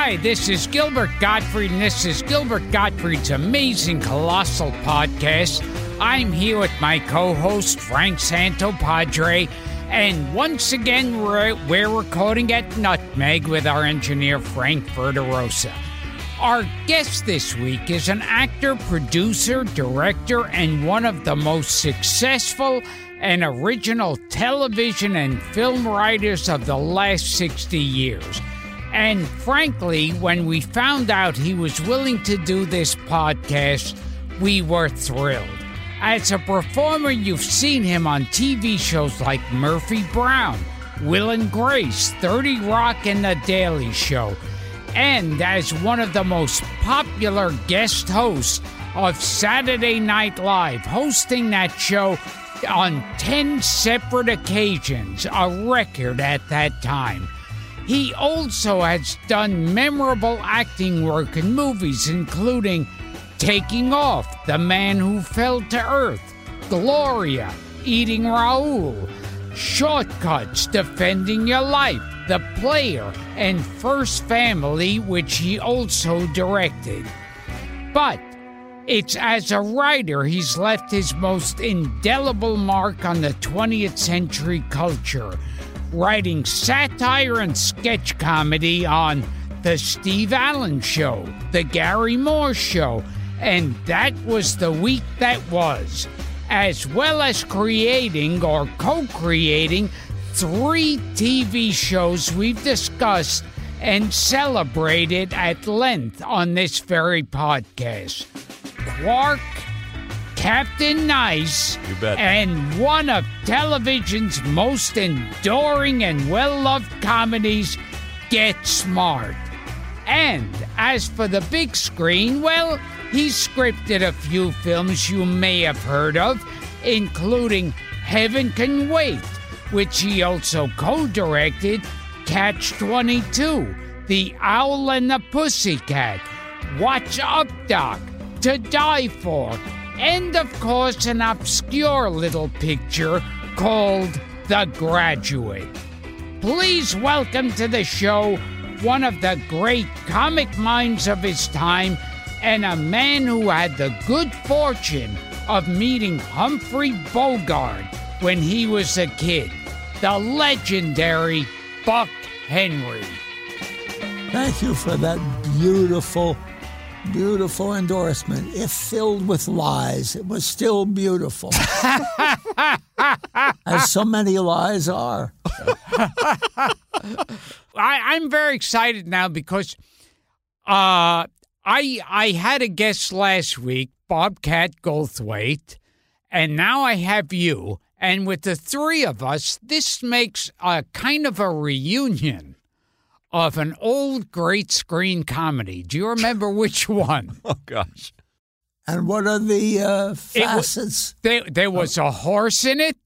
Hi, this is Gilbert Gottfried, and this is Gilbert Gottfried's Amazing Colossal Podcast. I'm here with my co-host, Frank Santopadre, and once again, we're recording at Nutmeg with our engineer, Frank Verderosa. Our guest this week is an actor, producer, director, and one of the most successful and original television and film writers of the last 60 years. And frankly, when we found out he was willing to do this podcast, we were thrilled. As a performer, you've seen him on TV shows like Murphy Brown, Will and Grace, 30 Rock, and The Daily Show. And as one of the most popular guest hosts of Saturday Night Live, hosting that show on 10 separate occasions, a record at that time. He also has done memorable acting work in movies, including Taking Off, The Man Who Fell to Earth, Gloria, Eating Raoul, Shortcuts, Defending Your Life, The Player, and First Family, which he also directed. But it's as a writer he's left his most indelible mark on the 20th century culture, writing satire and sketch comedy on The Steve Allen Show, The Gary Moore Show, and That Was the Week That Was, as well as creating or co-creating 3 TV shows we've discussed and celebrated at length on this very podcast. Quark, Captain Nice, you bet, and one of television's most enduring and well-loved comedies, Get Smart. And as for the big screen, well, he scripted a few films you may have heard of, including Heaven Can Wait, which he also co-directed, Catch-22, The Owl and the Pussycat, Watch Up, Doc, To Die For, and of course an obscure little picture called The Graduate. Please welcome to the show one of the great comic minds of his time and a man who had the good fortune of meeting Humphrey Bogart when he was a kid, the legendary Buck Henry. Thank you for that beautiful endorsement. If filled with lies, it was still beautiful. As so many lies are. I'm very excited now because I had a guest last week, Bobcat Goldthwait, and now I have you. And with the 3 of us, this makes a kind of a reunion of an old great screen comedy. Do you remember which one? Oh, gosh. And what are the facets? There was a horse in it.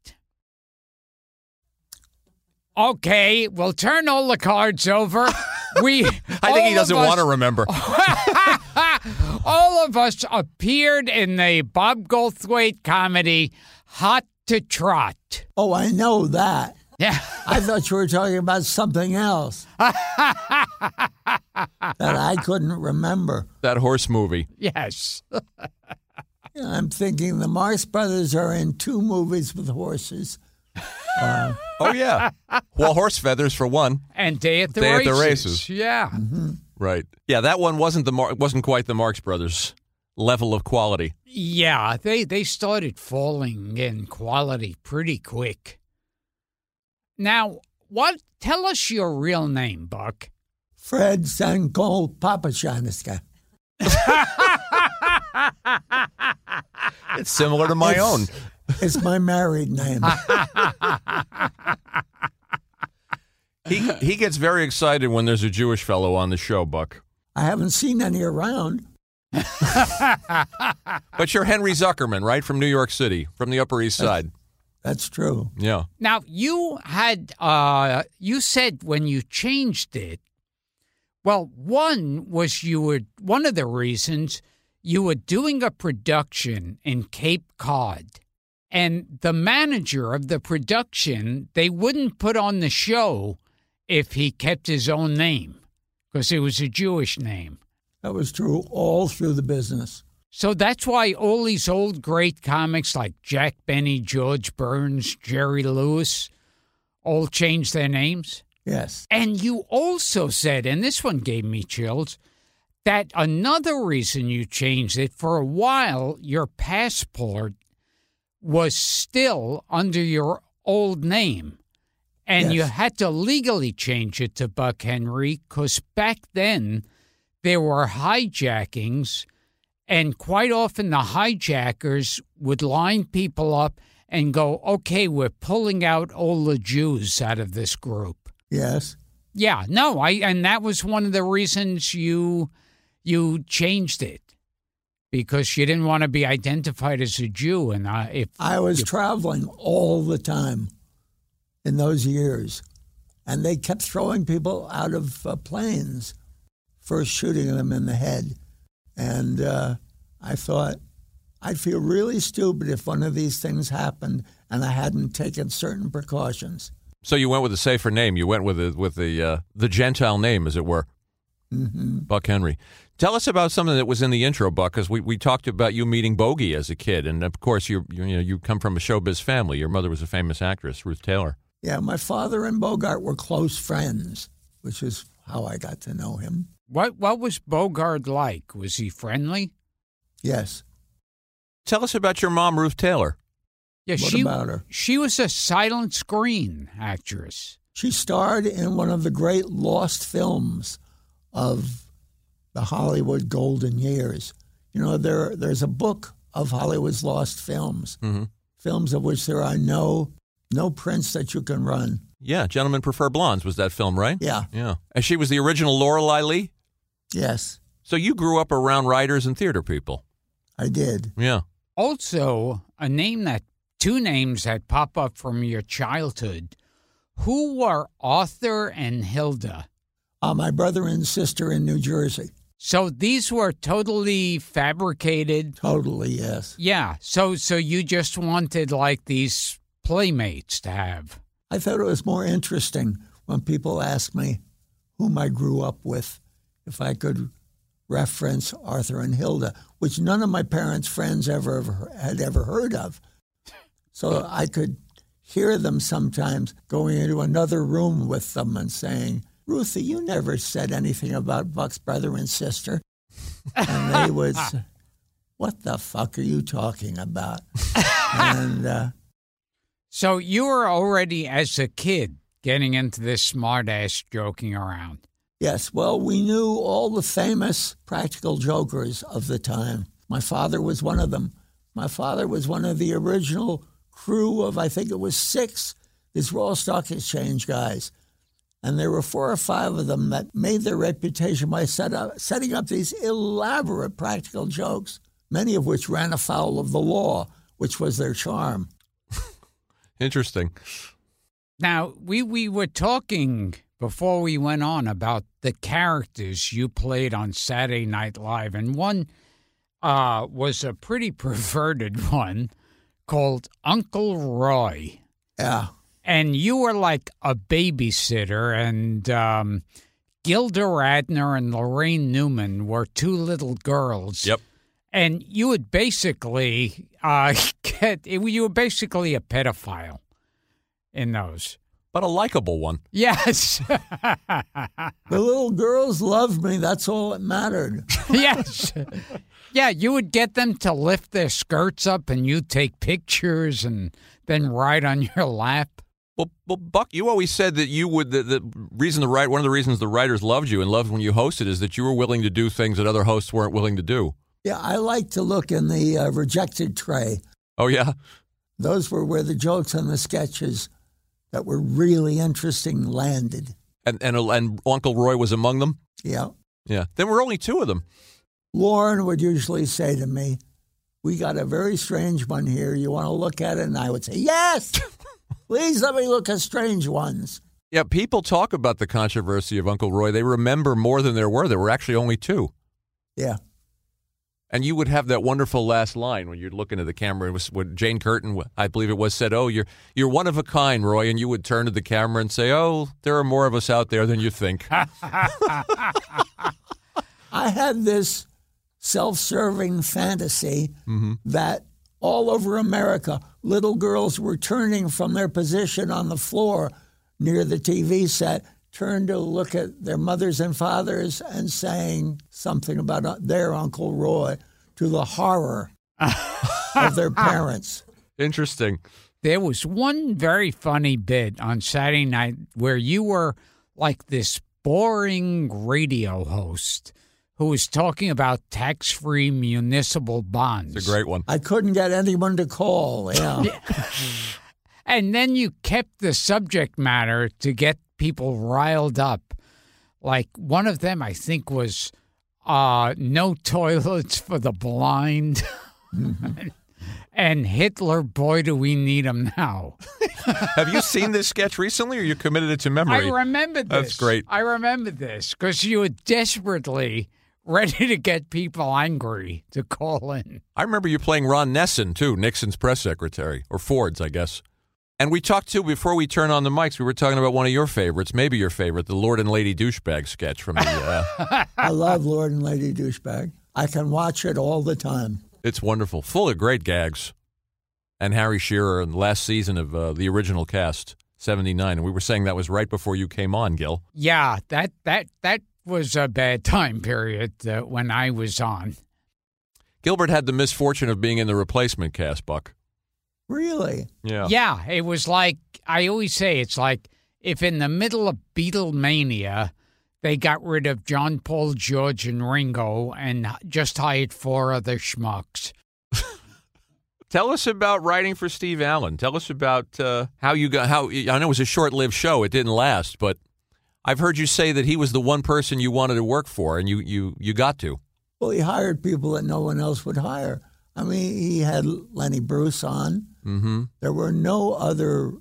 Okay, we'll turn all the cards over. I think he doesn't want to remember. All of us appeared in the Bob Goldthwait comedy Hot to Trot. Oh, I know that. Yeah. I thought you were talking about something else that I couldn't remember. That horse movie. Yes. I'm thinking the Marx Brothers are in 2 movies with horses. Oh, yeah. Well, Horse Feathers for one. And Day at the Races. Yeah. Mm-hmm. Right. Yeah, that one wasn't quite the Marx Brothers level of quality. Yeah, they started falling in quality pretty quick. Now, tell us your real name, Buck. Fred Sankol Papashaniska. It's similar to my own. It's my married name. He gets very excited when there's a Jewish fellow on the show, Buck. I haven't seen any around. But you're Henry Zuckerman, right, from New York City, from the Upper East Side. That's true. Yeah. Now, you had, you said when you changed it, well, one of the reasons you were doing a production in Cape Cod, and the manager of the production, they wouldn't put on the show if he kept his own name. because it was a Jewish name. That was true all through the business. So that's why all these old great comics like Jack Benny, George Burns, Jerry Lewis all changed their names? Yes. And you also said, and this one gave me chills, that another reason you changed it, for a while, your passport was still under your old name. And Yes. you had to legally change it to Buck Henry because back then there were hijackings, and quite often the hijackers would line people up and go, okay, we're pulling out all the Jews out of this group. Yes. Yeah, no, and that was one of the reasons you changed it, because you didn't want to be identified as a Jew. And I was traveling all the time in those years, and they kept throwing people out of planes, first shooting them in the head. And I thought, I'd feel really stupid if one of these things happened and I hadn't taken certain precautions. So you went with a safer name. You went with the Gentile name, as it were. Mm-hmm. Buck Henry. Tell us about something that was in the intro, Buck, because we talked about you meeting Bogey as a kid, and of course you come from a showbiz family. Your mother was a famous actress, Ruth Taylor. Yeah, my father and Bogart were close friends, which is how I got to know him. What was Bogart like? Was he friendly? Yes. Tell us about your mom, Ruth Taylor. Yeah, What about her? She was a silent screen actress. She starred in one of the great lost films of the Hollywood golden years. You know, there's a book of Hollywood's lost films, films of which there are no prints that you can run. Yeah, Gentlemen Prefer Blondes was that film, right? Yeah. Yeah. And she was the original Lorelei Lee? Yes, So you grew up around writers and theater people. I did. Yeah. Also, two names that pop up from your childhood. Who were Arthur and Hilda? My brother and sister in New Jersey. So these were totally fabricated. Totally, yes. Yeah. So you just wanted like these playmates to have. I thought it was more interesting when people asked me whom I grew up with, if I could reference Arthur and Hilda, which none of my parents' friends had ever heard of. So I could hear them sometimes going into another room with them and saying, Ruthie, you never said anything about Buck's brother and sister. And they would say, what the fuck are you talking about? And So you were already, as a kid, getting into this smart-ass joking around. yes, well, we knew all the famous practical jokers of the time. My father was one of them. My father was one of the original crew of, I think it was 6, these Royal Stock Exchange guys. And there were 4 or 5 of them that made their reputation by setting up these elaborate practical jokes, many of which ran afoul of the law, which was their charm. Interesting. Now, we were talking before we went on about the characters you played on Saturday Night Live, and one was a pretty perverted one called Uncle Roy. Yeah. And you were like a babysitter, and Gilda Radner and Lorraine Newman were 2 little girls. Yep. And you would basically you were basically a pedophile in those. But a likable one. Yes. The little girls loved me. That's all that mattered. Yes. Yeah, you would get them to lift their skirts up and you'd take pictures and then ride on your lap. Well, Buck, you always said that you would. One of the reasons the writers loved you and loved when you hosted is that you were willing to do things that other hosts weren't willing to do. Yeah, I like to look in the rejected tray. Oh yeah. Those were where the jokes and the sketches that were really interesting landed. And Uncle Roy was among them. Yeah. Yeah. There were only 2 of them. Lauren would usually say to me, we got a very strange one here. You want to look at it? And I would say, yes, please let me look at strange ones. Yeah, people talk about the controversy of Uncle Roy. They remember more than there were. There were actually only 2. Yeah. And you would have that wonderful last line when you'd look into the camera. It was when Jane Curtin, I believe it was, said, "Oh, you're one of a kind, Roy." And you would turn to the camera and say, "Oh, there are more of us out there than you think." I had this self-serving fantasy that all over America, little girls were turning from their position on the floor near the TV set, turned to look at their mothers and fathers and saying something about their Uncle Roy, to the horror of their parents. Interesting. There was one very funny bit on Saturday night where you were like this boring radio host who was talking about tax-free municipal bonds. It's a great one. I couldn't get anyone to call, yeah. And then you kept the subject matter to get people riled up. Like one of them, I think, was no toilets for the blind. And Hitler, boy, do we need him now. Have you seen this sketch recently, or you committed it to memory? I remember this. That's great. I remember this because you were desperately ready to get people angry to call in. I remember you playing Ron Nesson, too, Nixon's press secretary, or Ford's, I guess. And we talked, too, before we turned on the mics, we were talking about one of your favorites, maybe your favorite, the Lord and Lady Douchebag sketch from the... I love Lord and Lady Douchebag. I can watch it all the time. It's wonderful, full of great gags. And Harry Shearer in the last season of the original cast, 79. And we were saying that was right before you came on, Gil. Yeah, that was a bad time period when I was on. Gilbert had the misfortune of being in the replacement cast, Buck. Really? Yeah. Yeah, it was like, I always say, it's like if in the middle of Beatlemania, they got rid of John, Paul, George, and Ringo and just hired 4 other schmucks. Tell us about writing for Steve Allen. Tell us about how you got, I know it was a short-lived show. It didn't last, but I've heard you say that he was the one person you wanted to work for, and you got to. Well, he hired people that no one else would hire. I mean, he had Lenny Bruce on. Mm-hmm. There were no other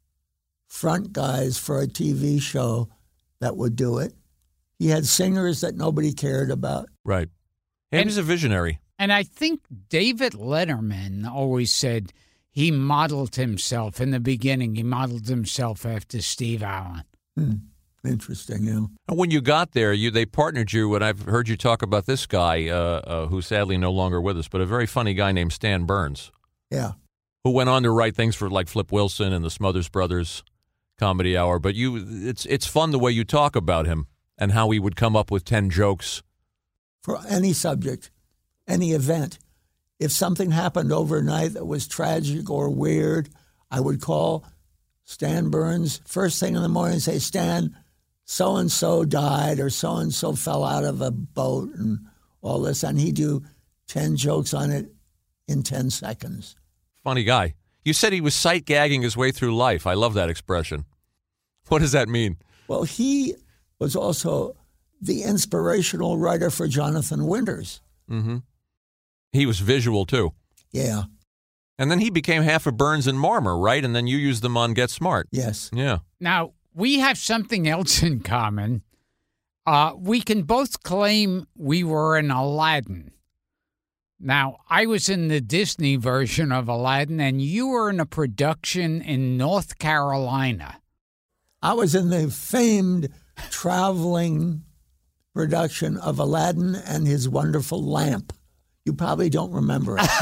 front guys for a TV show that would do it. He had singers that nobody cared about. Right. He was a visionary. And I think David Letterman always said he modeled himself in the beginning. He modeled himself after Steve Allen. Interesting, yeah. And when you got there, they partnered you, and I've heard you talk about this guy who's sadly no longer with us, but a very funny guy named Stan Burns. Yeah. Who went on to write things for like Flip Wilson and the Smothers Brothers Comedy Hour. But it's fun the way you talk about him and how he would come up with 10 jokes. For any subject, any event. If something happened overnight that was tragic or weird, I would call Stan Burns first thing in the morning and say, "Stan, so-and-so died or so-and-so fell out of a boat," and all this. And he'd do 10 jokes on it in 10 seconds. Funny guy. You said he was sight gagging his way through life. I love that expression. What does that mean? Well, he was also the inspirational writer for Jonathan Winters. Mm-hmm. He was visual, too. Yeah. And then he became half of Burns and Marmor, right? And then you used them on Get Smart. Yes. Yeah. Now, we have something else in common. We can both claim we were in Aladdin. Now, I was in the Disney version of Aladdin, and you were in a production in North Carolina. I was in the famed traveling production of Aladdin and His Wonderful Lamp. You probably don't remember it.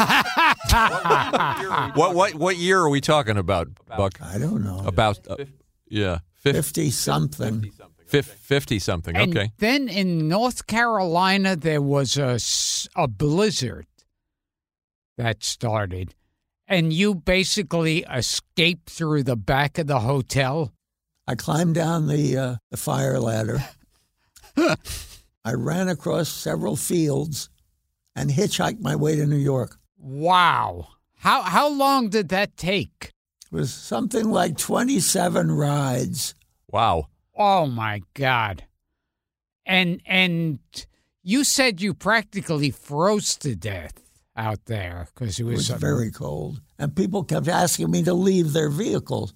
What year are we talking about, Buck? I don't know. About, 50-something. 50-something, okay. And then in North Carolina, there was a blizzard that started, and you basically escaped through the back of the hotel. I climbed down the fire ladder. I ran across several fields and hitchhiked my way to New York. Wow. How long did that take? It was something like 27 rides. Wow. Oh, my God. And you said you practically froze to death out there because it was very cold. And people kept asking me to leave their vehicles.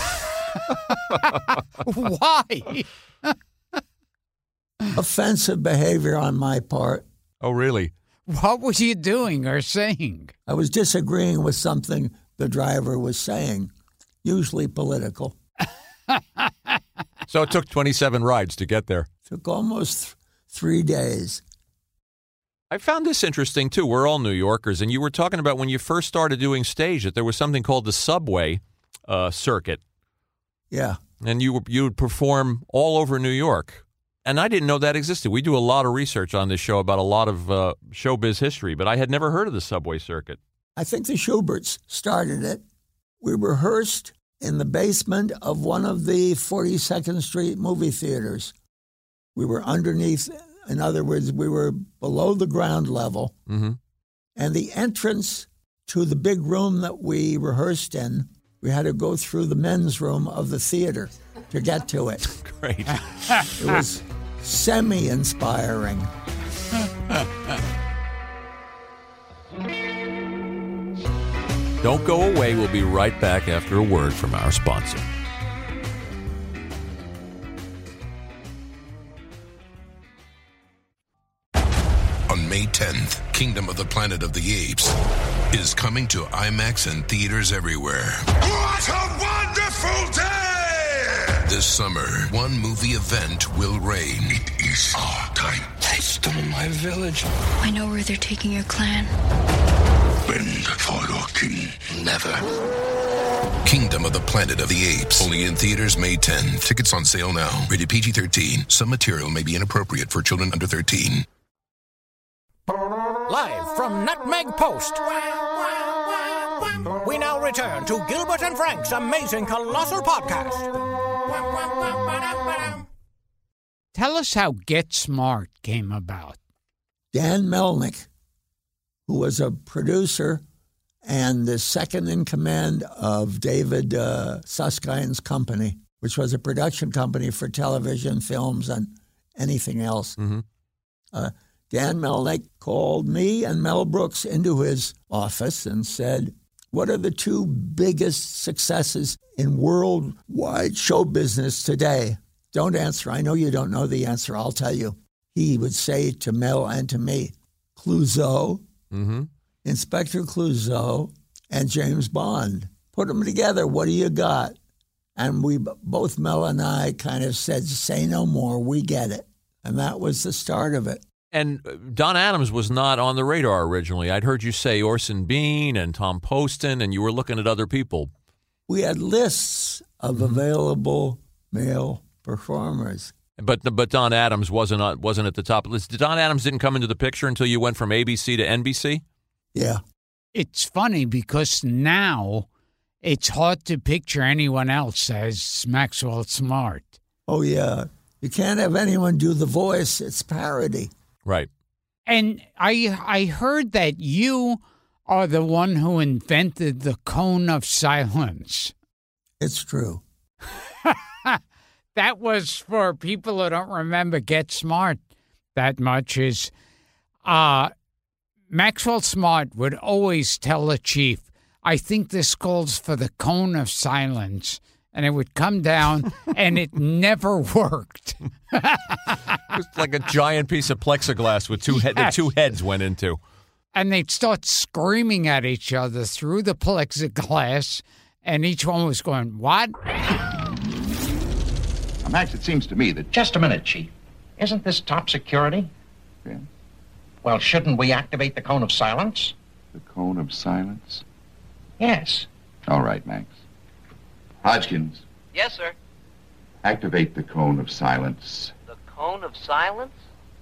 Why? Offensive behavior on my part. Oh, really? What were you doing or saying? I was disagreeing with something the driver was saying, usually political. So it took 27 rides to get there. Took almost 3 days. I found this interesting, too. We're all New Yorkers, and you were talking about when you first started doing stage that there was something called the subway circuit. Yeah. And you would perform all over New York. And I didn't know that existed. We do a lot of research on this show about a lot of showbiz history, but I had never heard of the subway circuit. I think the Schuberts started it. We rehearsed in the basement of one of the 42nd Street movie theaters. We were underneath, in other words, we were below the ground level. Mm-hmm. And the entrance to the big room that we rehearsed in, we had to go through the men's room of the theater to get to it. Great. It was semi-inspiring. Don't go away. We'll be right back after a word from our sponsor. On May 10th, Kingdom of the Planet of the Apes is coming to IMAX and theaters everywhere. What a wonderful day! This summer, one movie event will reign. It is our time. They stole my village. I know where they're taking your clan. Bend for your king. Never. Kingdom of the Planet of the Apes. Only in theaters May 10th. Tickets on sale now. Rated PG-13. Some material may be inappropriate for children under 13. Live from Nutmeg Post, we now return to Gilbert and Frank's Amazing Colossal Podcast. Tell us how Get Smart came about. Dan Melnick, who was a producer and the second in command of David Suskind's company, which was a production company for television, films, and anything else. Mm-hmm. Dan Melnick called me and Mel Brooks into his office and said, what are the two biggest successes in worldwide show business today? Don't answer. I know you don't know the answer. I'll tell you. He would say to Mel and to me, Clouseau, Mm-hmm. Inspector Clouseau, and James Bond. Put them together. What do you got? And we both, Mel and I, kind of said, say no more. We get it. And that was the start of it. And Don Adams was not on the radar originally. I'd heard you say Orson Bean and Tom Poston, and you were looking at other people. We had lists of available male performers. But Don Adams wasn't at the top of the list. Don Adams didn't come into the picture until you went from ABC to NBC? Yeah. It's funny because now it's hard to picture anyone else as Maxwell Smart. Oh, yeah. You can't have anyone do the voice. It's parody. Right. And I heard that you are the one who invented the cone of silence. It's true. That was, for people who don't remember Get Smart that much, is Maxwell Smart would always tell the chief, I think this calls for the cone of silence. And it would come down, and it never worked. It was like a giant piece of plexiglass with the two heads went into. And they'd start screaming at each other through the plexiglass, and each one was going, what? Max, it seems to me that... Just a minute, Chief. Isn't this top security? Yeah. Well, shouldn't we activate the cone of silence? The cone of silence? Yes. All right, Max. Hodgkins. Yes, sir. Activate the cone of silence. The cone of silence?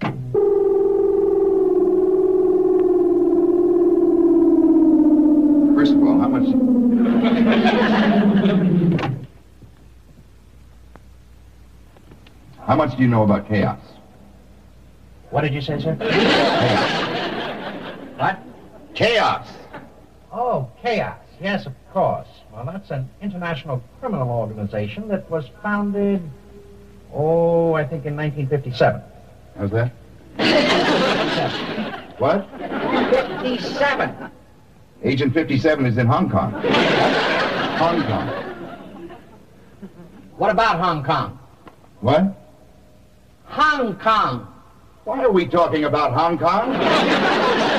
First of all, how much... How much do you know about chaos? What did you say, sir? What? Chaos! Oh, chaos. Yes, of course. Well, that's an international criminal organization that was founded, I think in 1957. How's that? What? 57. Agent 57 is in Hong Kong. Hong Kong. What about Hong Kong? What? Hong Kong. Why are we talking about Hong Kong?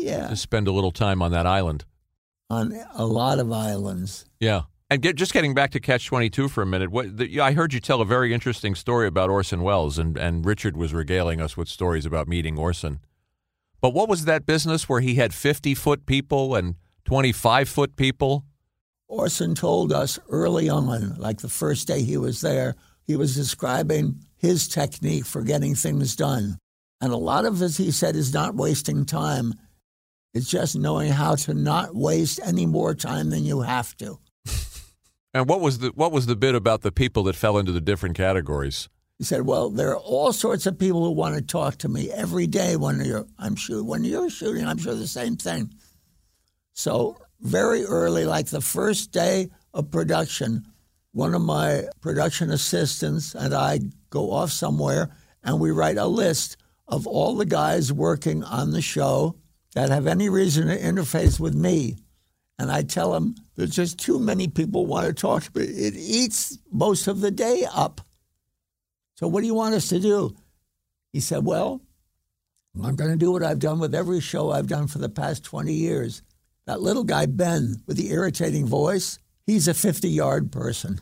Yeah. To spend a little time on that island. On a lot of islands. Yeah. And just getting back to Catch-22 for a minute, I heard you tell a very interesting story about Orson Welles, and Richard was regaling us with stories about meeting Orson. But what was that business where he had 50-foot people and 25-foot people? Orson told us early on, like the first day he was there, he was describing his technique for getting things done. And a lot of it, he said, is not wasting time. It's just knowing how to not waste any more time than you have to. And what was the bit about the people that fell into the different categories? He said, well, there are all sorts of people who want to talk to me every day when you're shooting, I'm sure the same thing. So very early, like the first day of production, one of my production assistants and I go off somewhere and we write a list of all the guys working on the show that have any reason to interface with me. And I tell them there's just too many people want to talk to me. It eats most of the day up. So what do you want us to do? He said, well, I'm going to do what I've done with every show I've done for the past 20 years. That little guy, Ben, with the irritating voice, he's a 50-yard person.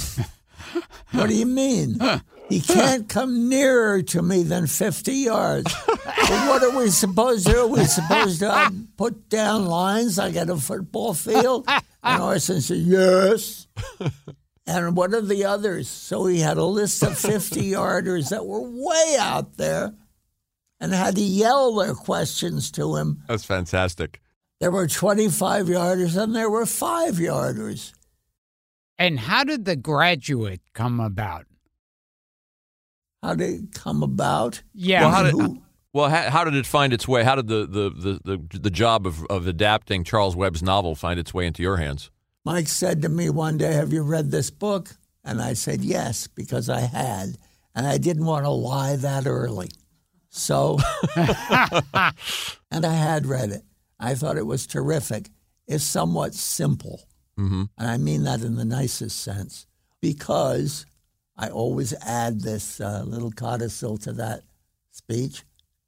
What do you mean? He can't come nearer to me than 50 yards. But what are we supposed to do? Are we supposed to put down lines like at a football field? And Orson said, yes. And what are the others? So he had a list of 50-yarders that were way out there and had to yell their questions to him. That's fantastic. There were 25-yarders and there were 5-yarders. And how did The Graduate come about? How did it come about? Yeah. How did it find its way? How did the job of adapting Charles Webb's novel find its way into your hands? Mike said to me one day, have you read this book? And I said, yes, because I had. And I didn't want to lie that early. So, and I had read it. I thought it was terrific. It's somewhat simple. Mm-hmm. And I mean that in the nicest sense, because I always add this little codicil to that speech,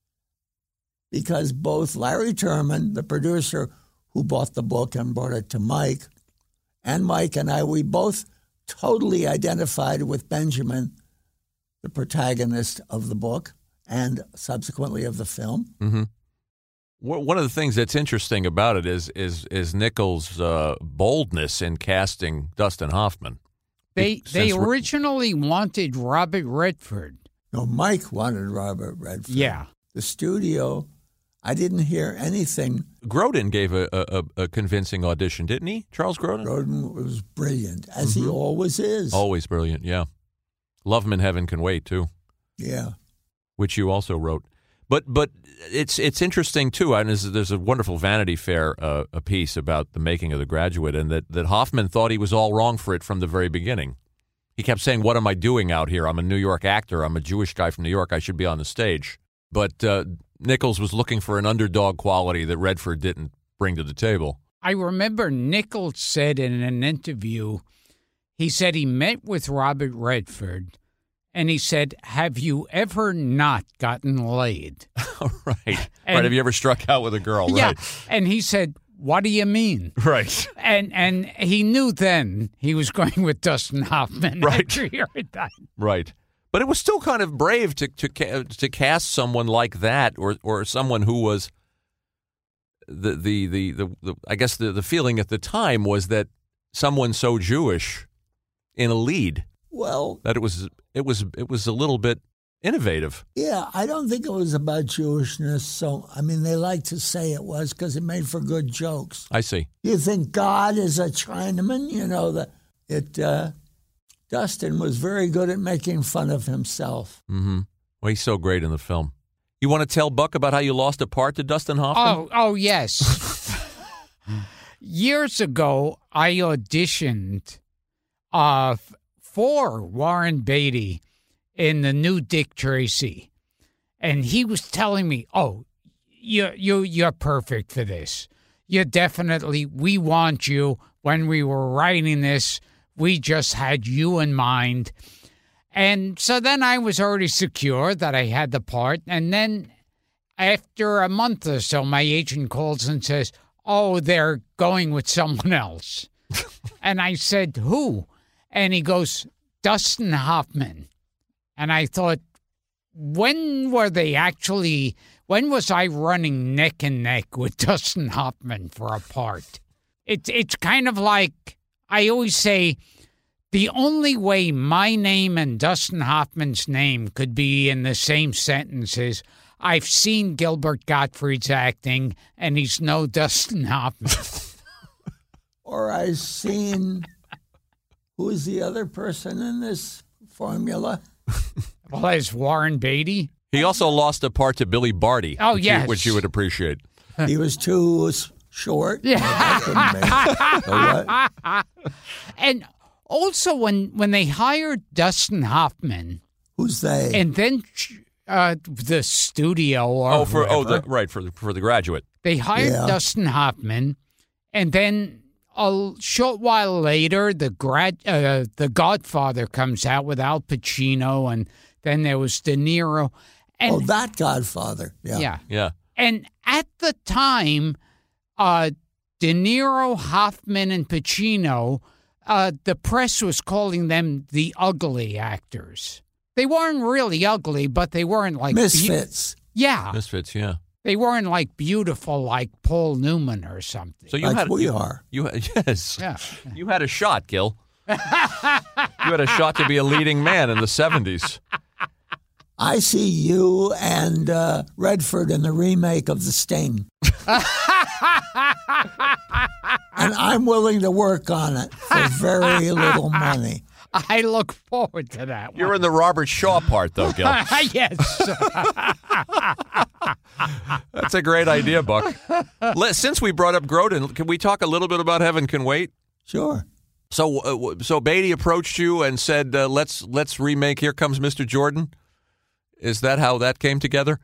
because both Larry Terman, the producer who bought the book and brought it to Mike, and Mike and I, we both totally identified with Benjamin, the protagonist of the book and subsequently of the film. Mm-hmm. One of the things that's interesting about it is Nichols' boldness in casting Dustin Hoffman. They originally wanted Robert Redford. No, Mike wanted Robert Redford. Yeah. The studio, I didn't hear anything. Grodin gave a convincing audition, didn't he? Charles Grodin? Grodin was brilliant, as he always is. Always brilliant, yeah. Love 'Em in Heaven Can Wait, too. Yeah. Which you also wrote. But it's interesting, too, and there's a wonderful Vanity Fair a piece about the making of The Graduate, and that Hoffman thought he was all wrong for it from the very beginning. He kept saying, what am I doing out here? I'm a New York actor. I'm a Jewish guy from New York. I should be on the stage. But Nichols was looking for an underdog quality that Redford didn't bring to the table. I remember Nichols said in an interview, he said he met with Robert Redford, and he said, have you ever not gotten laid? Right. Have you ever struck out with a girl? Yeah. Right. And he said, what do you mean? Right. And he knew then he was going with Dustin Hoffman. Right. After he heard that. Right. But it was still kind of brave to cast someone like that, or someone who was the I guess the feeling at the time was that someone so Jewish in a lead. Well, that it was a little bit innovative. Yeah, I don't think it was about Jewishness. So, I mean, they like to say it was because it made for good jokes. I see. You think God is a Chinaman? You know, Dustin was very good at making fun of himself. Mm-hmm. Well, he's so great in the film. You want to tell Buck about how you lost a part to Dustin Hoffman? Oh yes. Years ago, I auditioned for Warren Beatty in the new Dick Tracy, and he was telling me, "Oh, you're perfect for this. We want you. When we were writing this, we just had you in mind." And so then I was already secure that I had the part, and then after a month or so, my agent calls and says, "Oh, they're going with someone else." And I said, "Who?" And he goes, "Dustin Hoffman." And I thought, when was I running neck and neck with Dustin Hoffman for a part? It's kind of like, I always say, the only way my name and Dustin Hoffman's name could be in the same sentence is, I've seen Gilbert Gottfried's acting, and he's no Dustin Hoffman. Or I've seen, who is the other person in this formula? Well, there's Warren Beatty. He also lost a part to Billy Barty. Oh, yes. Which you would appreciate. He was too short. Yeah. And also, when they hired Dustin Hoffman, who's they? And then the studio or for the Graduate. They hired Dustin Hoffman, and then a short while later, the Godfather comes out with Al Pacino, and then there was De Niro. And, that Godfather. Yeah. And at the time, De Niro, Hoffman, and Pacino, the press was calling them the ugly actors. They weren't really ugly, but they weren't like misfits. Misfits, yeah. They weren't like beautiful like Paul Newman or something. So we are. Yes. Yeah. You had a shot, Gil. You had a shot to be a leading man in the 70s. I see you and Redford in the remake of The Sting. And I'm willing to work on it for very little money. I look forward to that one. You're in the Robert Shaw part, though, Gil. Yes. That's a great idea, Buck. Since we brought up Grodin, can we talk a little bit about Heaven Can Wait? Sure. So Beatty approached you and said, let's remake Here Comes Mr. Jordan? Is that how that came together?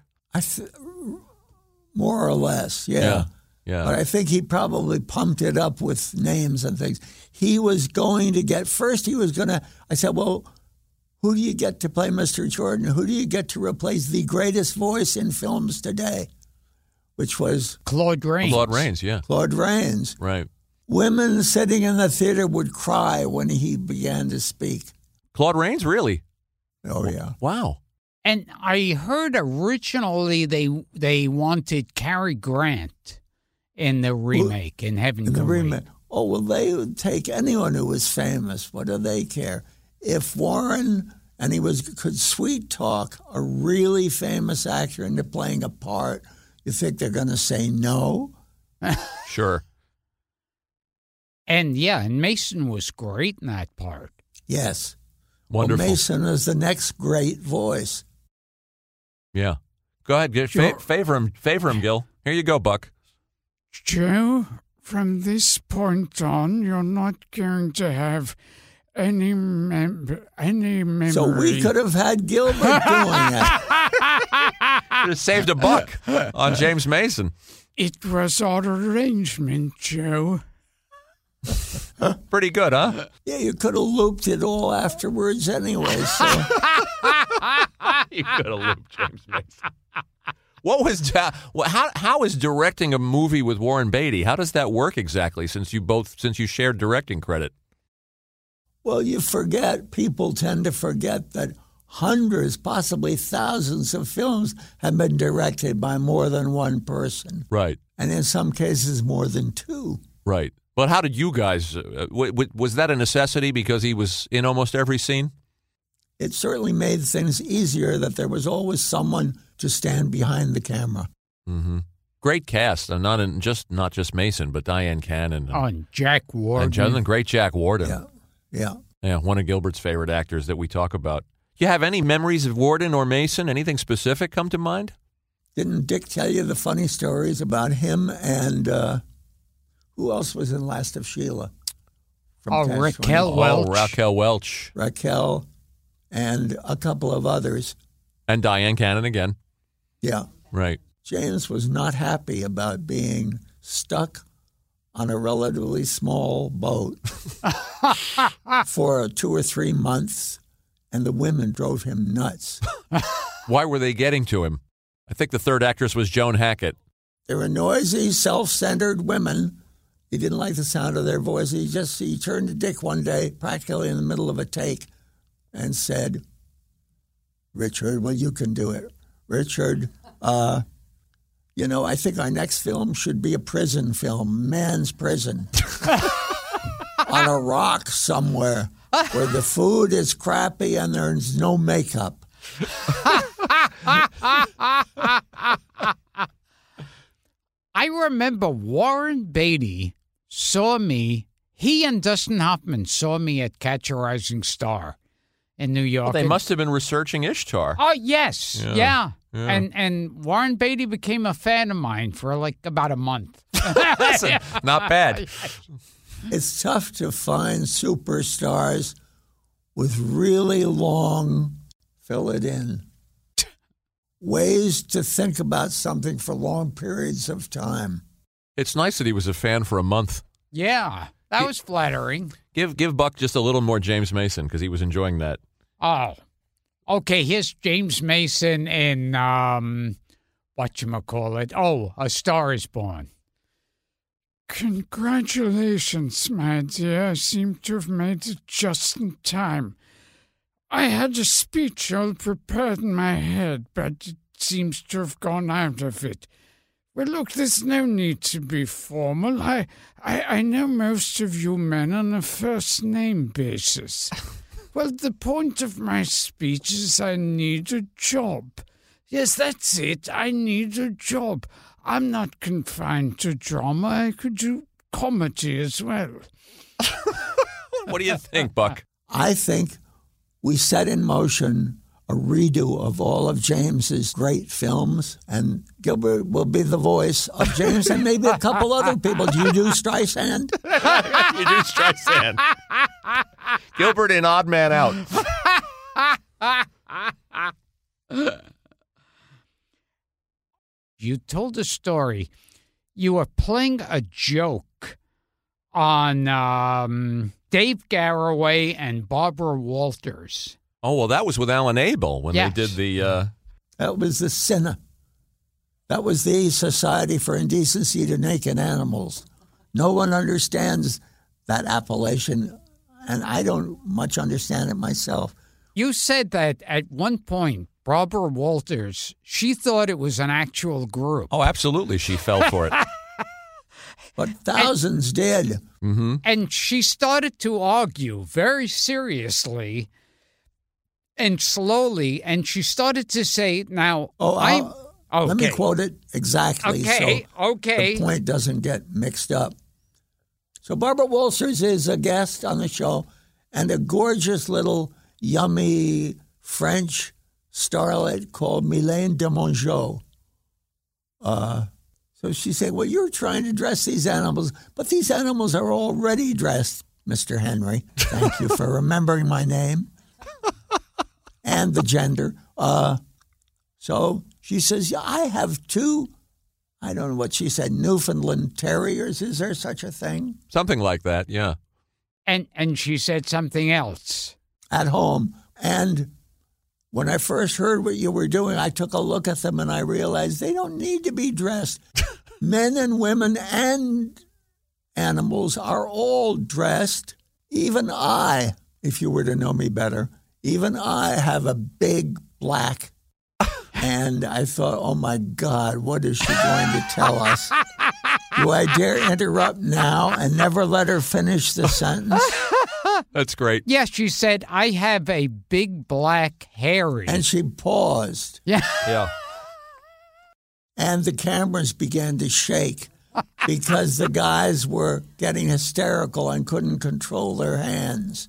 More or less, yeah. But I think he probably pumped it up with names and things. He was going to get, I said, well, who do you get to play Mr. Jordan? Who do you get to replace the greatest voice in films today? Which was Claude Rains. Claude Rains, yeah. Claude Rains. Right. Women sitting in the theater would cry when he began to speak. Claude Rains, really? Oh, yeah. Wow. And I heard originally they wanted Cary Grant in the remake, in Heaven Can Wait. Oh, well, they would take anyone who was famous. What do they care? If Warren, and he could sweet talk a really famous actor into playing a part, you think they're going to say no? Sure. And Mason was great in that part. Yes. Wonderful. Well, Mason is the next great voice. Yeah. Go ahead. Favor him, Gil. Here you go, Buck. Joe, from this point on, you're not going to have any memory. So we could have had Gilbert doing it. Could have saved a buck on James Mason. It was our arrangement, Joe. Pretty good, huh? Yeah, you could have looped it all afterwards anyway. So. You could have looped James Mason. How is directing a movie with Warren Beatty? How does that work exactly? Since you shared directing credit. Well, people tend to forget that hundreds, possibly thousands of films have been directed by more than one person. Right. And in some cases, more than two. Right. But how did you guys, was that a necessity because he was in almost every scene? It certainly made things easier that there was always someone to stand behind the camera. Mm-hmm. Great cast, and not just Mason, but Diane Cannon. And Jack Warden. And great Jack Warden. Yeah. Yeah, one of Gilbert's favorite actors that we talk about. You have any memories of Warden or Mason? Anything specific come to mind? Didn't Dick tell you the funny stories about him and who else was in Last of Sheila? Raquel Welch. Raquel Welch. Raquel and a couple of others. And Diane Cannon again. Yeah. Right. James was not happy about being stuck on a relatively small boat for 2 or 3 months, and the women drove him nuts. Why were they getting to him? I think the third actress was Joan Hackett. They were noisy, self-centered women. He didn't like the sound of their voice. He turned to Dick one day, practically in the middle of a take, and said, Richard, well, you can do it. Richard, I think our next film should be a prison film, Man's Prison. On a rock somewhere where the food is crappy and there's no makeup. I remember Warren Beatty saw me. He and Dustin Hoffman saw me at Catch a Rising Star in New York. Well, they must have been researching Ishtar. Oh, yes. Yeah. And Warren Beatty became a fan of mine for like about a month. Listen, not bad. It's tough to find superstars with really long, fill it in, ways to think about something for long periods of time. It's nice that he was a fan for a month. Yeah, that was flattering. Give Buck just a little more James Mason because he was enjoying that. Oh, okay. Here's James Mason in whatchamacallit. Oh, A Star Is Born. Congratulations, my dear. I seem to have made it just in time. I had a speech all prepared in my head, but it seems to have gone out of it. Well, look, there's no need to be formal. I know most of you men on a first-name basis. Well, the point of my speech is I need a job. Yes, that's it. I need a job. I'm not confined to drama. I could do comedy as well. What do you think, Buck? I think we set in motion a redo of all of James's great films, and Gilbert will be the voice of James and maybe a couple other people. Do you do Streisand? You do Streisand. Gilbert in Odd Man Out. You told a story. You were playing a joke on Dave Garroway and Barbara Walters. Oh, well, that was with Alan Abel when they did the... That was the SINA. That was the Society for Indecency to Naked Animals. No one understands that appellation, and I don't much understand it myself. You said that at one point, Barbara Walters, she thought it was an actual group. Oh, absolutely. She fell for it. But thousands did. Mm-hmm. And she started to argue very seriously and slowly, and she started to say, now, let me quote it exactly so the point doesn't get mixed up. So Barbara Walters is a guest on the show, and a gorgeous little yummy French starlet called Mylène Demongeau. So she said, well, you're trying to dress these animals, but these animals are already dressed, Mr. Henry. Thank you for remembering my name and the gender. So she says, yeah, I have two, I don't know what she said, Newfoundland Terriers. Is there such a thing? Something like that, yeah. And she said something else. At home. And when I first heard what you were doing, I took a look at them and I realized they don't need to be dressed. Men and women and animals are all dressed. Even I, if you were to know me better, even I have a big black. And I thought, oh, my God, what is she going to tell us? Do I dare interrupt now and never let her finish the sentence? That's great. Yes, she said, I have a big black Harry. And she paused. Yeah. Yeah. And the cameras began to shake because the guys were getting hysterical and couldn't control their hands.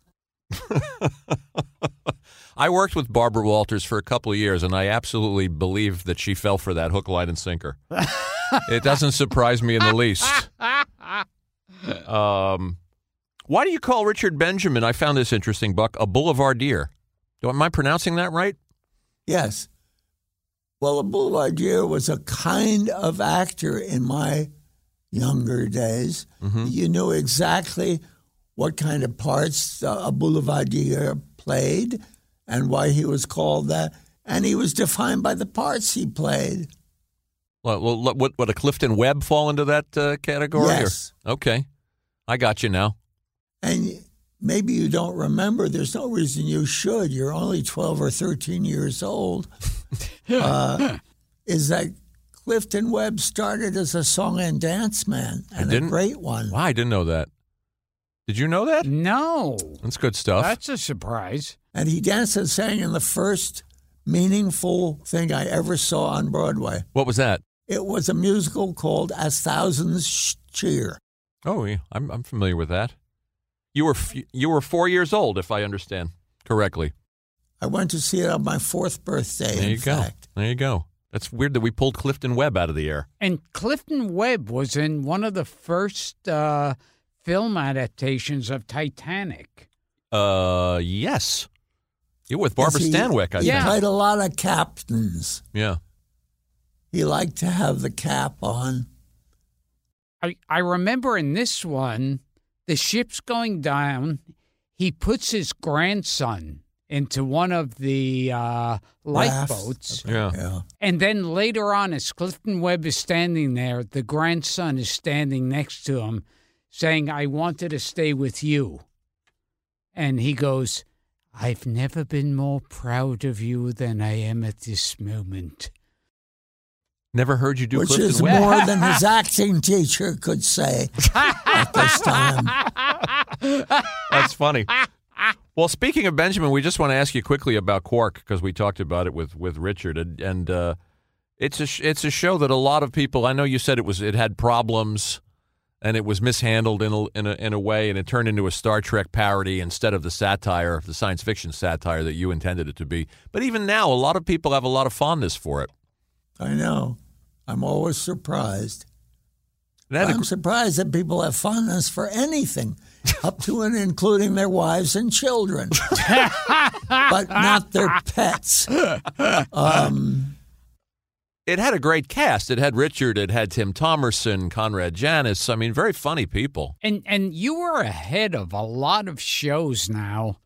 I worked with Barbara Walters for a couple of years, and I absolutely believe that she fell for that hook, line, and sinker. It doesn't surprise me in the least. Why do you call Richard Benjamin, I found this interesting, Buck, a boulevardier? Am I pronouncing that right? Yes. Well, a boulevardier was a kind of actor in my younger days. Mm-hmm. You knew exactly what kind of parts a boulevardier played and why he was called that. And he was defined by the parts he played. Well, what a Clifton Webb fall into that category? Yes. Or? Okay. I got you now. And maybe you don't remember. There's no reason you should. You're only 12 or 13 years old. Is that Clifton Webb started as a song and dance man, and a great one. Wow, I didn't know that. Did you know that? No. That's good stuff. That's a surprise. And he danced and sang in the first meaningful thing I ever saw on Broadway. What was that? It was a musical called As Thousands Cheer. Oh, yeah. I'm familiar with that. You were 4 years old, if I understand correctly. I went to see it on my 4th birthday, There you go. There you go. That's weird that we pulled Clifton Webb out of the air. And Clifton Webb was in one of the first film adaptations of Titanic. Yes. You're with Barbara Stanwyck, I think. He played a lot of captains. Yeah. He liked to have the cap on. I remember in this one, the ship's going down. He puts his grandson into one of the lifeboats. Yeah. And then later on, as Clifton Webb is standing there, the grandson is standing next to him saying, I wanted to stay with you. And he goes, I've never been more proud of you than I am at this moment. Never heard you do Which Clifton is Webb. more than his acting teacher could say at this time. That's funny. Well, speaking of Benjamin, we just want to ask you quickly about Quark, because we talked about it with Richard, and it's a show that a lot of people. I know you said it had problems, and it was mishandled in a way, and it turned into a Star Trek parody instead of the satire, the science fiction satire that you intended it to be. But even now, a lot of people have a lot of fondness for it. I know. I'm always surprised. I'm surprised that people have fondness for anything, up to and including their wives and children, but not their pets. It had a great cast. It had Richard. It had Tim Thomerson, Conrad Janis. I mean, very funny people. And you were ahead of a lot of shows now.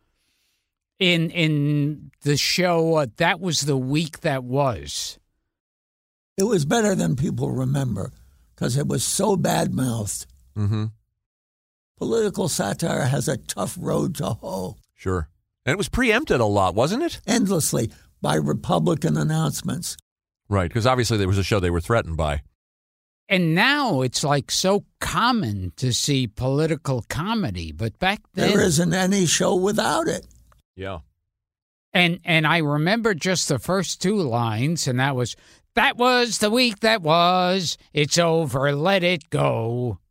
In the show, That Was the Week That Was. It was better than people remember because it was so bad-mouthed. Mm-hmm. Political satire has a tough road to hoe. Sure. And it was preempted a lot, wasn't it? Endlessly by Republican announcements. Right, because obviously there was a show they were threatened by. And now it's like so common to see political comedy, but back then there isn't any show without it. Yeah. And I remember just the first two lines, and that was the week that was. It's over. Let it go.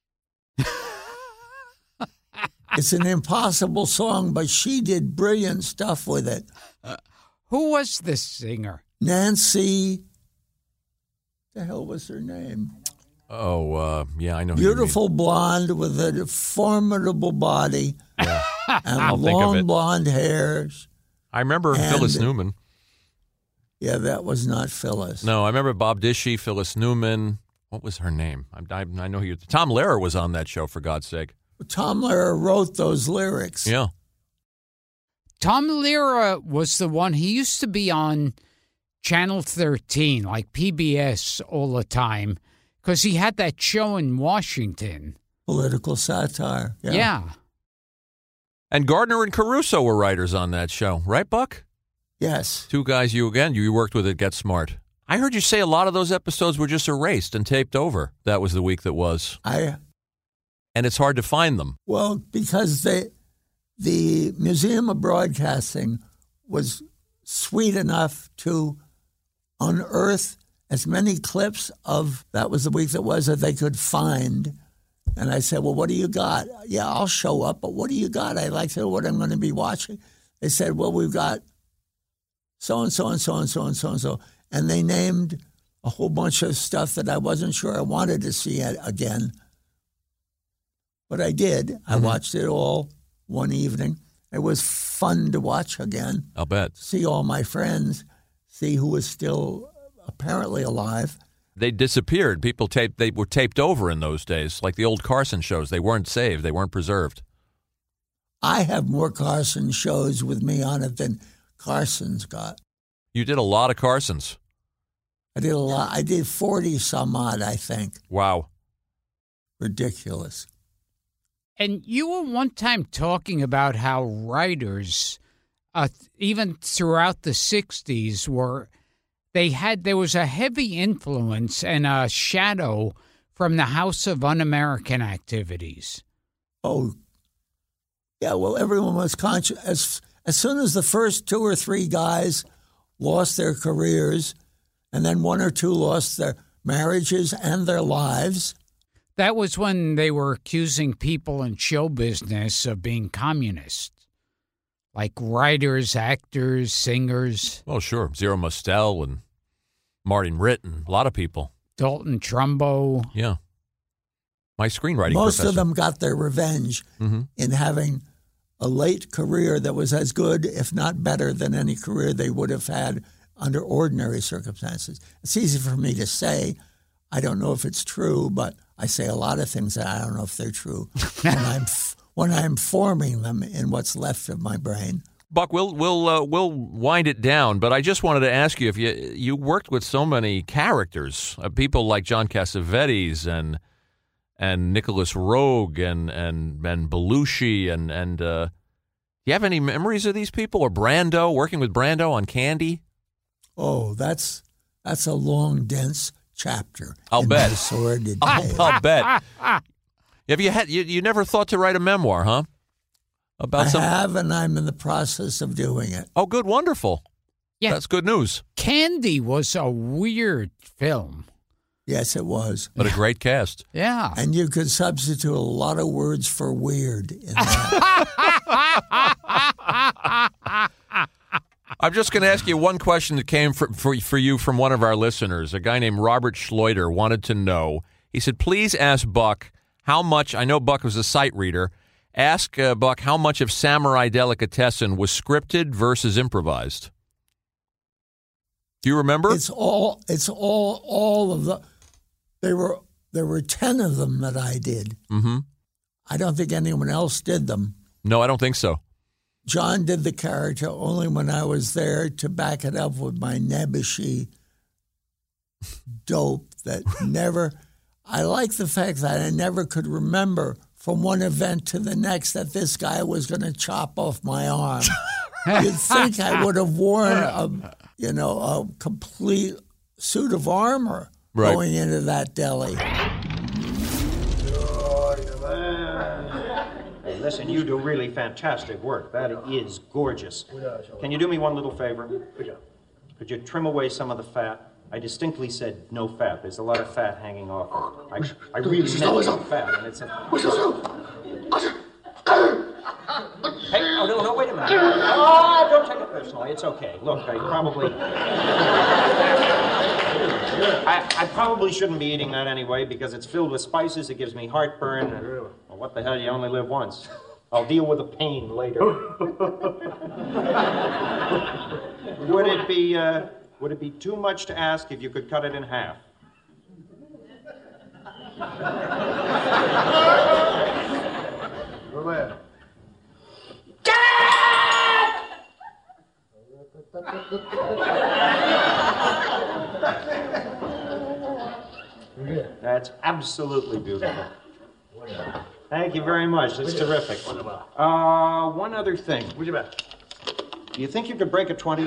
It's an impossible song, but she did brilliant stuff with it. Who was this singer? Nancy. The hell was her name? Oh, yeah, I know. Beautiful blonde with a formidable body and long blonde hairs. I remember Phyllis Newman. Yeah, that was not Phyllis. No, I remember Bob Dishy, Phyllis Newman. What was her name? I know who Tom Lehrer was on that show, for God's sake. Tom Lehrer wrote those lyrics. Yeah. Tom Lehrer was the one. He used to be on Channel 13, like PBS all the time, because he had that show in Washington. Political satire. Yeah. And Gardner and Caruso were writers on that show, right, Buck? Yes. Two guys you worked with at Get Smart. I heard you say a lot of those episodes were just erased and taped over. That was the week that was. And it's hard to find them. Well, because the Museum of Broadcasting was sweet enough to unearth as many clips of That Was the Week That Was that they could find. And I said, well, what do you got? Yeah, I'll show up, but what do you got? I'd like to know what I'm going to be watching. They said, well, we've got so-and-so and so-and-so and so-and-so. And they named a whole bunch of stuff that I wasn't sure I wanted to see again. But I did. Mm-hmm. I watched it all one evening. It was fun to watch again. I'll bet. See all my friends, see who was still apparently alive. They disappeared. They were taped over in those days, like the old Carson shows. They weren't saved. They weren't preserved. I have more Carson shows with me on it than Carson's got. You did a lot of Carsons. I did a lot. I did 40 some odd, I think. Wow. Ridiculous. And you were one time talking about how writers, even throughout the 60s, there was a heavy influence and a shadow from the House of Un-American Activities. Oh, yeah, well, everyone was conscious. As soon as the first 2 or 3 guys lost their careers, and then 1 or 2 lost their marriages and their lives. That was when they were accusing people in show business of being communist, like writers, actors, singers. Oh, sure. Zero Mostel and Martin Ritt and a lot of people. Dalton Trumbo. Yeah. My screenwriting Most professor. of them got their revenge in having a late career that was as good, if not better, than any career they would have had under ordinary circumstances. It's easy for me to say. I don't know if it's true, but I say a lot of things that I don't know if they're true when I'm forming them in what's left of my brain. Buck, we'll wind it down, but I just wanted to ask you if you worked with so many characters, people like John Cassavetes and Nicholas Roeg and Belushi and do you have any memories of these people or Brando, working with Brando on Candy? Oh, that's a long, dense chapter. I'll bet. My sordid I'll bet. Have you never thought to write a memoir, huh? I have, and I'm in the process of doing it. Oh, good, wonderful. Yeah, that's good news. Candy was a weird film. Yes, it was. But a great cast. Yeah. And you could substitute a lot of words for weird in that. I'm just going to ask you one question that came for you from one of our listeners. A guy named Robert Schleuder wanted to know. He said, please ask Buck how much, I know Buck was a sight reader, ask Buck how much of Samurai Delicatessen was scripted versus improvised. Do you remember? It's all of the, there were 10 of them that I did. Mm-hmm. I don't think anyone else did them. No, I don't think so. John did the character only when I was there to back it up with my nebbishy dope that never... I like the fact that I never could remember from one event to the next that this guy was going to chop off my arm. You'd think I would have worn a complete suit of armor going into that deli. Hey, listen, you do really fantastic work. That is gorgeous. Can you do me one little favor? Could you trim away some of the fat? I distinctly said no fat. There's a lot of fat hanging off. I really meant no fat, and it's a... Hey, no, wait a minute. Oh, don't take it personally. It's okay. Look, I probably shouldn't be eating that anyway because it's filled with spices. It gives me heartburn. Well, what the hell? You only live once. I'll deal with the pain later. Would it be too much to ask if you could cut it in half? Go ahead. That's absolutely beautiful. Thank you very much. That's terrific. One other thing. What you bet? Do you think you could break a 20?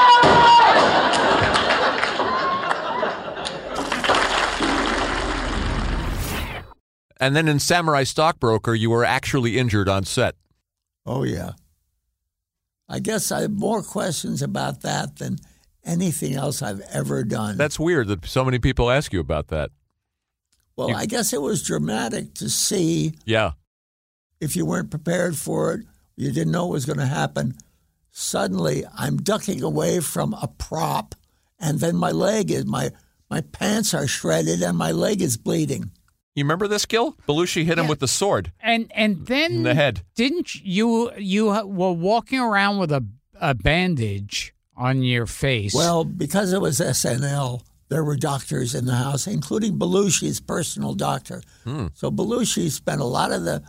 And then in Samurai Stockbroker, you were actually injured on set. Oh, yeah. I guess I have more questions about that than anything else I've ever done. That's weird that so many people ask you about that. Well, I guess it was dramatic to see. Yeah. If you weren't prepared for it, you didn't know what was going to happen. Suddenly, I'm ducking away from a prop, and then my pants are shredded, and my leg is bleeding. You remember this, Gil? Belushi hit him with the sword. And then in the head. Didn't you were walking around with a bandage on your face? Well, because it was SNL, there were doctors in the house, including Belushi's personal doctor. So Belushi spent a lot of the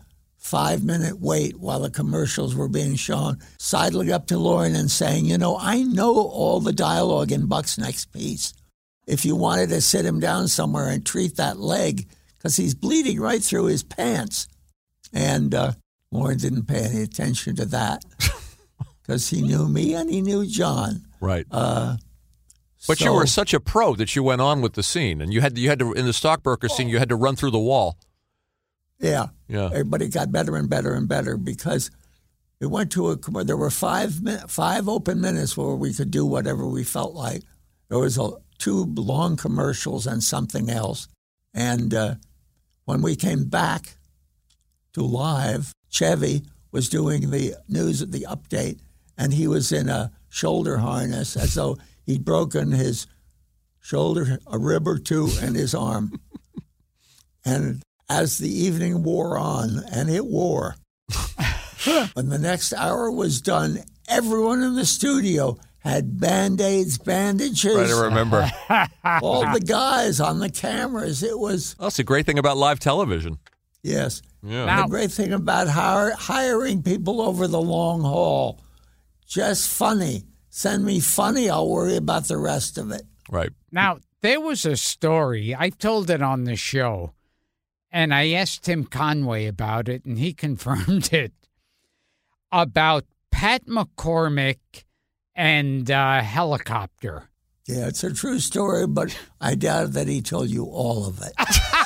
5-minute wait while the commercials were being shown, sidling up to Lauren and saying, you know, I know all the dialogue in Buck's next piece. If you wanted to sit him down somewhere and treat that leg, because he's bleeding right through his pants. And Lauren didn't pay any attention to that because he knew me and he knew John. Right. But you were such a pro that you went on with the scene, and you had to in the stockbroker scene. You had to run through the wall. Yeah. Yeah. Everybody got better and better and better because we went to there were 5 open minutes where we could do whatever we felt like. There was 2 long commercials and something else. And when we came back to live, Chevy was doing the news at the update, and he was in a shoulder harness as though he'd broken his shoulder, a rib or two, and his arm. And as the evening wore on, and it wore, when the next hour was done, everyone in the studio had Band-Aids, bandages. Right, I remember. All the guys on the cameras. It was... That's the great thing about live television. Yes. Yeah. Now, the great thing about hiring people over the long haul, just funny. Send me funny, I'll worry about the rest of it. Right. Now, there was a story. I told it on the show, and I asked Tim Conway about it, and he confirmed it, about Pat McCormick and Helicopter. Yeah, it's a true story, but I doubt that he told you all of it.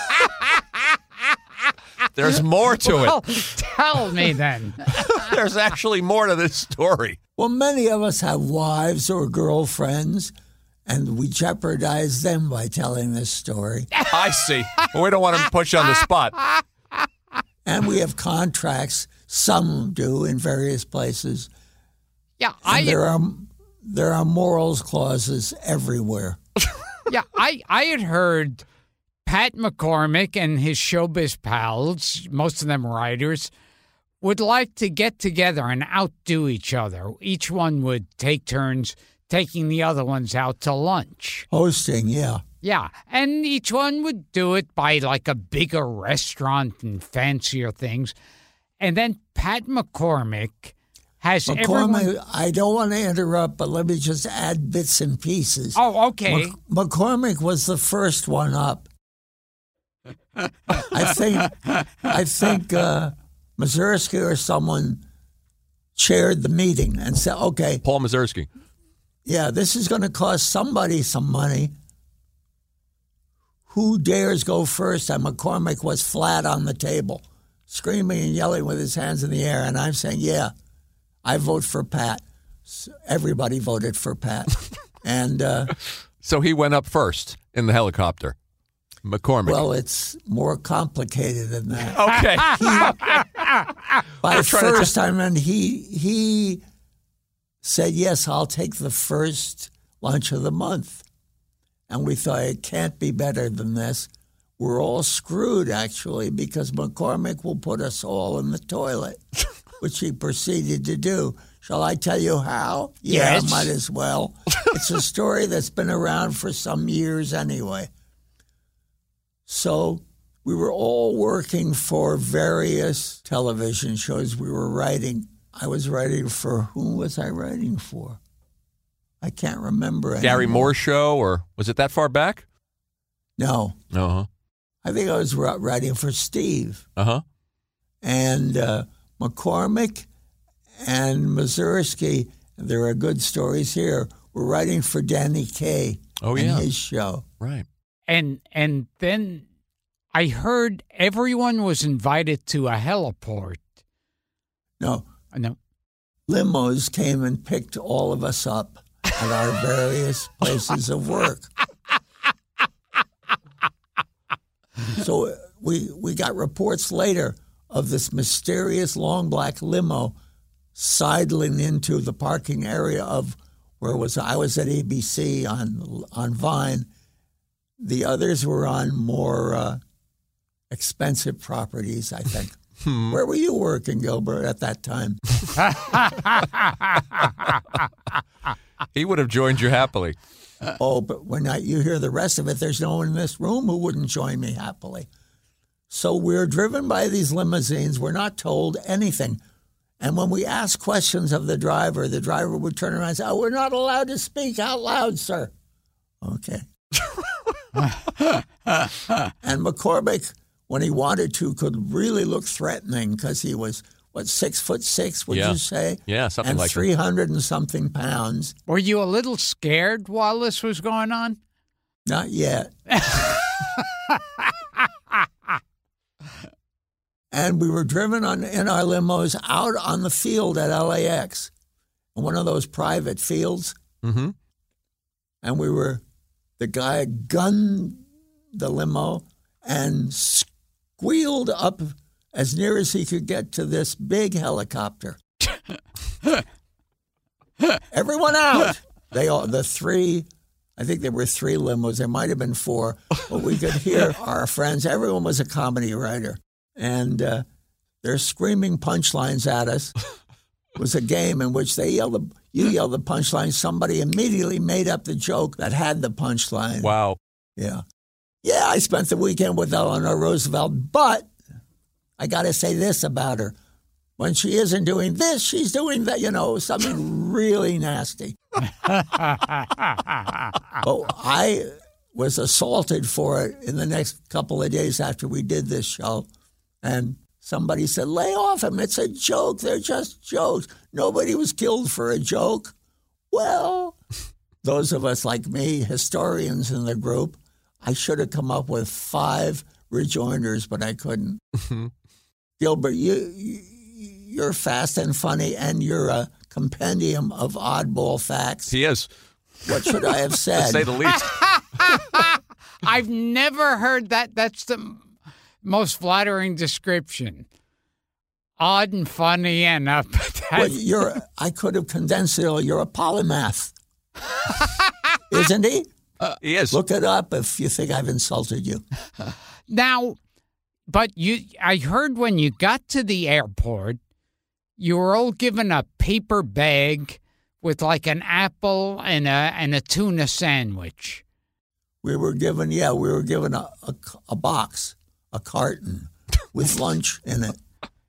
There's more to Well, tell me then. There's actually more to this story. Well, many of us have wives or girlfriends, and we jeopardize them by telling this story. I see. Well, we don't want to push you on the spot. And we have contracts. Some do in various places. Yeah, there are morals clauses everywhere. Yeah, I had heard Pat McCormick and his showbiz pals, most of them writers, would like to get together and outdo each other. Each one would take turns taking the other ones out to lunch. Hosting, yeah. Yeah, and each one would do it by like a bigger restaurant and fancier things. And then Pat McCormick has everyone... I don't want to interrupt, but let me just add bits and pieces. Oh, okay. McCormick was the first one up. I think Mazursky or someone chaired the meeting and said, okay. Paul Mazursky. Yeah, this is going to cost somebody some money. Who dares go first? And McCormick was flat on the table, screaming and yelling with his hands in the air. And I'm saying, yeah, I vote for Pat. Everybody voted for Pat. And so he went up first in the helicopter. McCormick. Well, it's more complicated than that. Okay. By the first time, and he said, yes, I'll take the first lunch of the month. And we thought, it can't be better than this. We're all screwed, actually, because McCormick will put us all in the toilet, which he proceeded to do. Shall I tell you how? Yeah, yes. Might as well. It's a story that's been around for some years anyway. So we were all working for various television shows. We were writing. I was writing for, whom was I writing for? I can't remember anymore. Gary Moore show, or was it that far back? No. Uh-huh. I think I was writing for Steve. Uh-huh. And McCormick and Mazursky, there are good stories here, were writing for Danny Kaye and his show. Right. And then I heard everyone was invited to a heliport. No. No. Limos came and picked all of us up at our various places of work. So we got reports later of this mysterious long black limo sidling into the parking area of where I was at ABC on Vine. The others were on more expensive properties, I think. Where were you working, Gilbert, at that time? He would have joined you happily. But when you hear the rest of it, there's no one in this room who wouldn't join me happily. So we're driven by these limousines. We're not told anything. And when we ask questions of the driver would turn around and say, we're not allowed to speak out loud, sir. Okay. And McCormick, when he wanted to, could really look threatening because he was, 6'6", would you say? Yeah, something like that. And 300 and something pounds. Were you a little scared while this was going on? Not yet. And we were driven in our limos out on the field at LAX, one of those private fields. Mm-hmm. And the guy gunned the limo and squealed up as near as he could get to this big helicopter. Everyone out! I think there were 3 limos. There might have been 4. But we could hear our friends. Everyone was a comedy writer. And they're screaming punchlines at us. It was a game in which you yelled the punchline. Somebody immediately made up the joke that had the punchline. Wow. Yeah. Yeah, I spent the weekend with Eleanor Roosevelt, but I got to say this about her. When she isn't doing this, she's doing that, something really nasty. Oh, I was assaulted for it in the next couple of days after we did this show. And somebody said, lay off him. It's a joke. They're just jokes. Nobody was killed for a joke. Well, those of us like me, historians in the group, I should have come up with 5 rejoinders, but I couldn't. Gilbert, you're fast and funny, and you're a compendium of oddball facts. He is. What should I have said? To say the least. I've never heard that. That's the most flattering description. Odd and funny and well, I could have condensed it all. You're a polymath. Isn't he? He is. Look it up if you think I've insulted you. Now, but I heard when you got to the airport, you were all given a paper bag with like an apple and a tuna sandwich. We were given a box, a carton with lunch in it.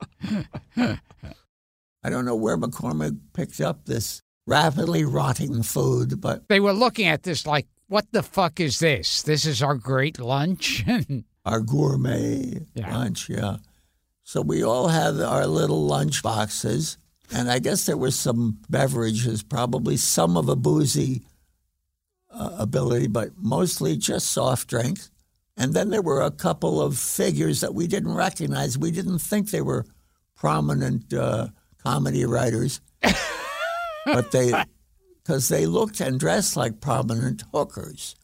I don't know where McCormick picked up this rapidly rotting food, but they were looking at this like, what the fuck is this? This is our great lunch? Our gourmet lunch, yeah. So we all had our little lunch boxes, and I guess there were some beverages, probably some of a boozy ability, but mostly just soft drinks. And then there were a couple of figures that we didn't recognize. We didn't think they were prominent comedy writers, but because they looked and dressed like prominent hookers,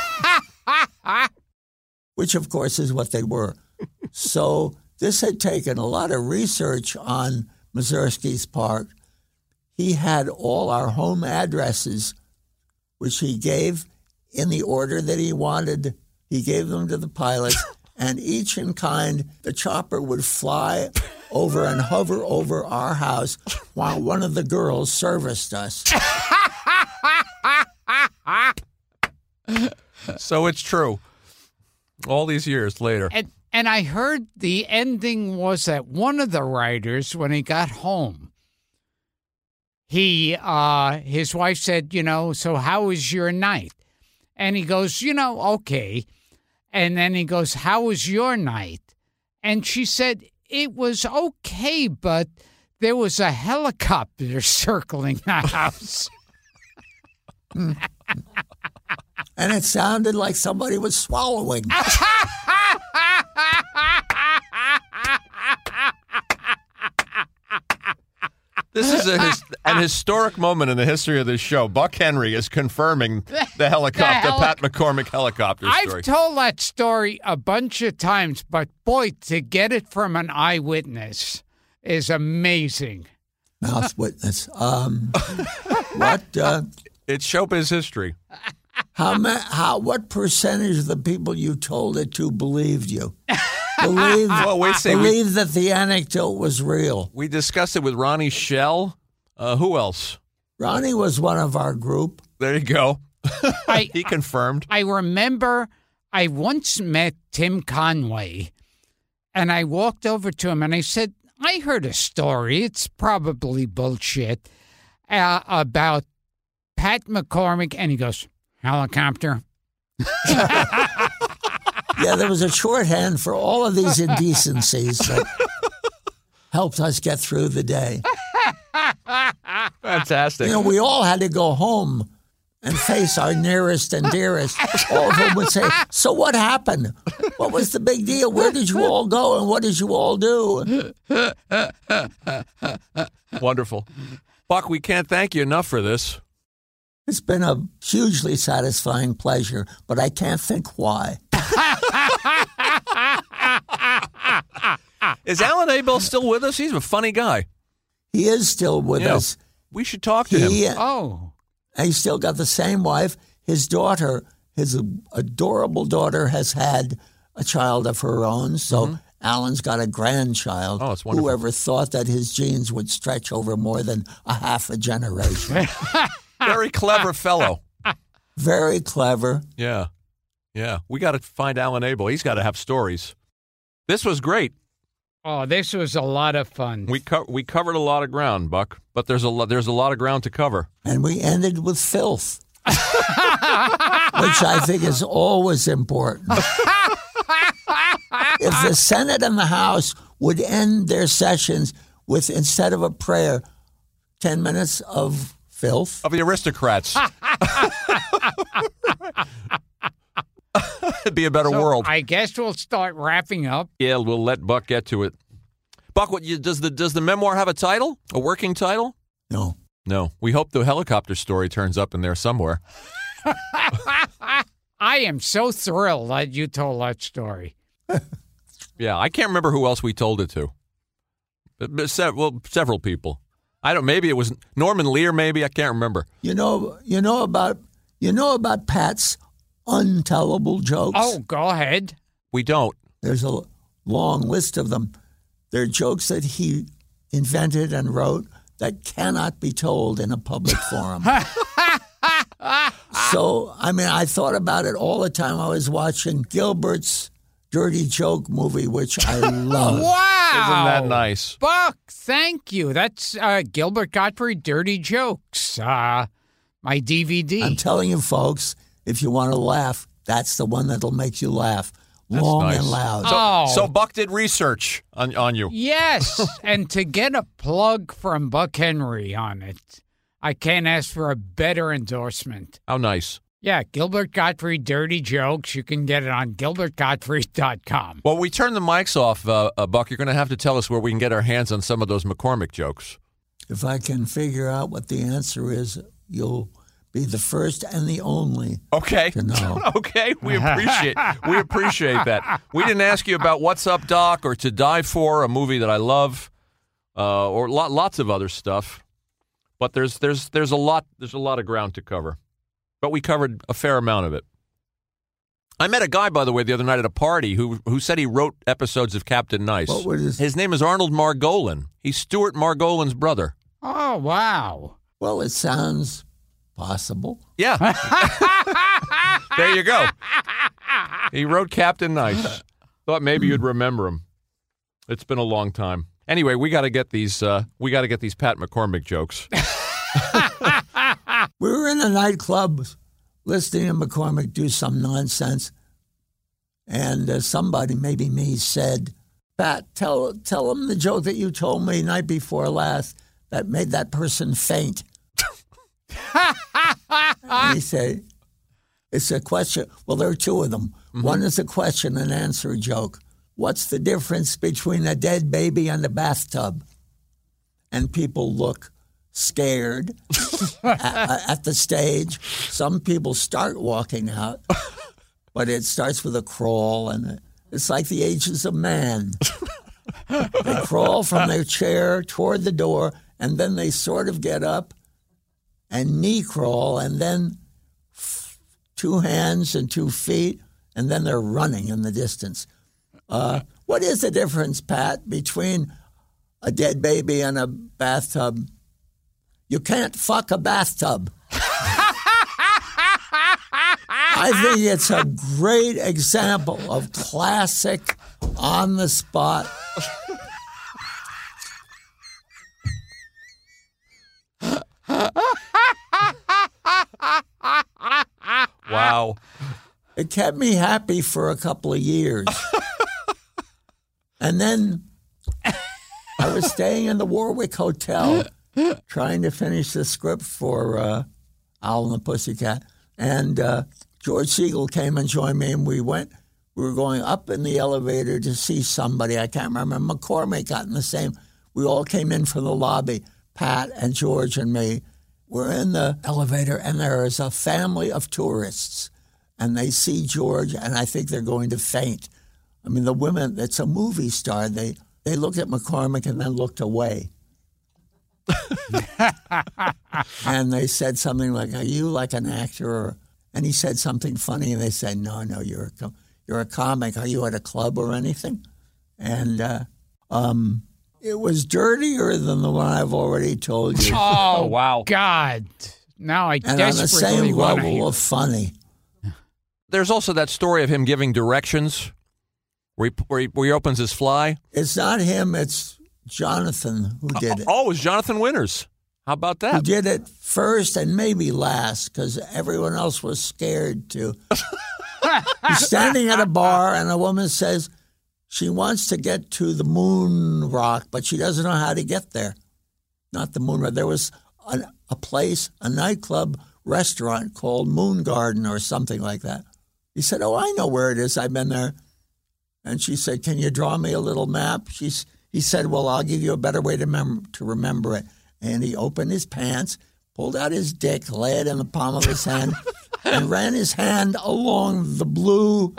which of course is what they were. So this had taken a lot of research on Mazursky's part. He had all our home addresses, which he gave in the order that he wanted. He gave them to the pilots, and each in kind, the chopper would fly over and hover over our house while one of the girls serviced us. So it's true. All these years later. And I heard the ending was that one of the writers, when he got home, his wife said, so how was your night? And he goes, okay. And then he goes, how was your night? And she said, it was okay, but there was a helicopter circling the house. And it sounded like somebody was swallowing. This is an historic moment in the history of this show. Buck Henry is confirming the helicopter, Pat McCormick helicopter story. I've told that story a bunch of times, but boy, to get it from an eyewitness is amazing. Mouth witness. What? It's showbiz history. What percentage of the people you told it to believed you? Believe that the anecdote was real. We discussed it with Ronnie Schell. Who else? Ronnie was one of our group. There you go. He confirmed. I remember I once met Tim Conway, and I walked over to him and I said, I heard a story. It's probably bullshit about Pat McCormick. And he goes, helicopter. Yeah, there was a shorthand for all of these indecencies that helped us get through the day. Fantastic. You know, we all had to go home and face our nearest and dearest. All of them would say, so what happened? What was the big deal? Where did you all go and what did you all do? Wonderful. Buck, we can't thank you enough for this. It's been a hugely satisfying pleasure, but I can't think why. Is Alan Abel still with us? He's a funny guy. He is still with us. We should talk to him. He's still got the same wife. His daughter, his adorable daughter, has had a child of her own. So Alan's got a grandchild. Oh, it's wonderful. Whoever thought that his genes would stretch over more than a half a generation. Very clever fellow. Very clever. Yeah. Yeah. We got to find Alan Abel. He's got to have stories. This was great. Oh, this was a lot of fun. We covered a lot of ground, Buck, but there's a lot of ground to cover. And we ended with filth, which I think is always important. If the Senate and the House would end their sessions with, instead of a prayer, 10 minutes of filth. Of the aristocrats. It'd be a better world. I guess we'll start wrapping up. Yeah, we'll let Buck get to it. Buck, does the memoir have a title? A working title? No. No. We hope the helicopter story turns up in there somewhere. I am so thrilled that you told that story. Yeah, I can't remember who else we told it to. But several people. Maybe it was Norman Lear, maybe. I can't remember. You know about Pat's untellable jokes? Oh, go ahead. We don't. There's a long list of them. They're jokes that he invented and wrote that cannot be told in a public forum. So, I thought about it all the time. I was watching Gilbert's Dirty Joke movie, which I love. Wow. Isn't that nice? Buck, thank you. That's Gilbert Gottfried Dirty Jokes, my DVD. I'm telling you, folks, if you want to laugh, that's the one that'll make you laugh. Long nice. and loud. So Buck did research on you. Yes, and to get a plug from Buck Henry on it, I can't ask for a better endorsement. How nice. Yeah, Gilbert Gottfried Dirty Jokes. You can get it on gilbertgottfried.com. Well, we turn the mics off, Buck. You're going to have to tell us where we can get our hands on some of those McCormick jokes. If I can figure out what the answer is, you'll be the first and the only to know. Okay, we appreciate that. We didn't ask you about What's Up, Doc, or To Die For, a movie that I love, or lots of other stuff. But there's a lot of ground to cover. But we covered a fair amount of it. I met a guy, by the way, the other night at a party who said he wrote episodes of Captain Nice. What was his name is Arnold Margolin. He's Stuart Margolin's brother. Oh, wow. Well, it sounds possible. Yeah. There you go. He wrote Captain Nice. Thought maybe you'd remember him. It's been a long time. Anyway, we got to get these Pat McCormick jokes. We were in a nightclub listening to McCormick do some nonsense, and somebody, maybe me, said, Pat, tell him the joke that you told me night before last that made that person faint. And he said, it's a question. Well, there are two of them. Mm-hmm. One is a question and answer joke. What's the difference between a dead baby and a bathtub? And people look scared at the stage. Some people start walking out, but it starts with a crawl, and it's like the ages of man. They crawl from their chair toward the door, and then they sort of get up and knee crawl, and then 2 hands and 2 feet, and then they're running in the distance. What is the difference, Pat, between a dead baby and a bathtub? You can't fuck a bathtub. I think it's a great example of classic on the spot. Wow. It kept me happy for a couple of years. And then I was staying in the Warwick Hotel trying to finish the script for Owl and the Pussycat. And George Segal came and joined me, and we were going up in the elevator to see somebody. I can't remember. McCormick got in the same. We all came in from the lobby, Pat and George and me. We're in the elevator, and there is a family of tourists. And they see George, and I think they're going to faint. I mean, the women, it's a movie star. They looked at McCormick and then looked away. And they said something like, "Are you like an actor?" And he said something funny, and they said, No, you're a comic. Are you at a club or anything? And it was dirtier than the one I've already told you. Oh, wow. God. Now I and desperately on the same want to level hear. of funny. There's also that story of him giving directions where he opens his fly. It's not him, it's Jonathan who did it. Oh, it was Jonathan Winters. How about that? Who did it first and maybe last, because everyone else was scared to. He's standing at a bar, and a woman says she wants to get to the Moon Rock, but she doesn't know how to get there. Not the Moon Rock. There was a place, a nightclub restaurant called Moon Garden or something like that. He said, "Oh, I know where it is. I've been there." And she said, "Can you draw me a little map?" He said, "Well, I'll give you a better way to remember it." And he opened his pants, pulled out his dick, lay it in the palm of his hand, and ran his hand along the blue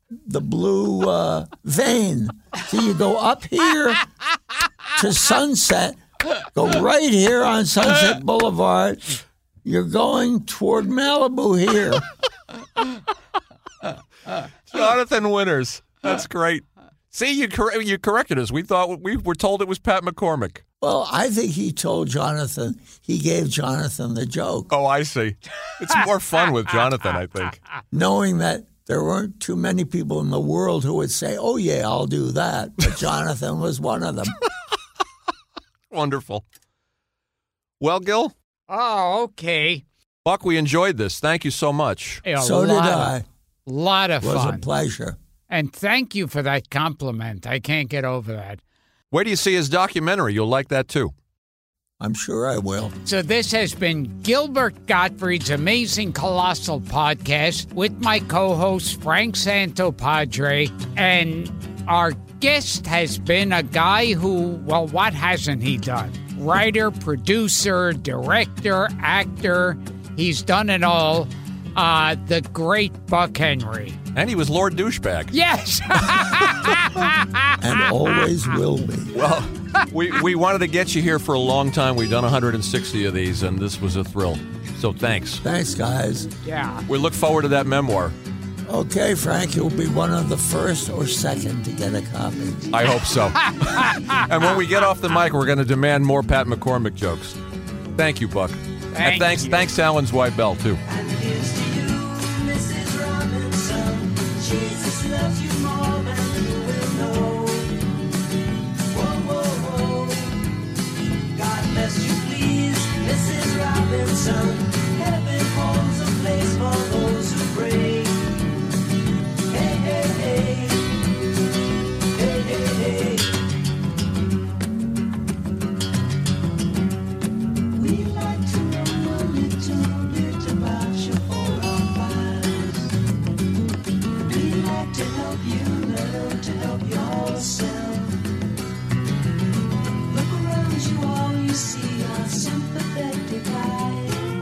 vein. So you go up here to Sunset, go right here on Sunset Boulevard. You're going toward Malibu here. Jonathan Winters. That's great. See, you corrected us. We were told it was Pat McCormick. Well, I think he gave Jonathan the joke. Oh, I see. It's more fun with Jonathan, I think. Knowing that there weren't too many people in the world who would say, "Oh, yeah, I'll do that." But Jonathan was one of them. Wonderful. Well, Gil? Oh, okay. Buck, we enjoyed this. Thank you so much. So did I. A lot of fun. It was a pleasure. And thank you for that compliment. I can't get over that. Where do you see his documentary? You'll like that, too. I'm sure I will. So this has been Gilbert Gottfried's Amazing Colossal Podcast with my co-host Frank Santopadre. And our guest has been a guy who, well, what hasn't he done? Writer, producer, director, actor. He's done it all. The great Buck Henry. And he was Lord Douchebag. Yes! And always will be. Well, we wanted to get you here for a long time. We've done 160 of these, and this was a thrill. So thanks. Thanks, guys. Yeah. We look forward to that memoir. Okay, Frank, you'll be one of the first or second to get a copy. I hope so. And when we get off the mic, we're going to demand more Pat McCormick jokes. Thank you, Buck. And thanks to Alan's White Bell, too. Heaven holds a place for those who pray. Hey, hey, hey. Hey, hey, hey. We like to know a little bit about you for our lives. We like to help you learn to help yourself. Look around you, all you see are sympathetic eyes.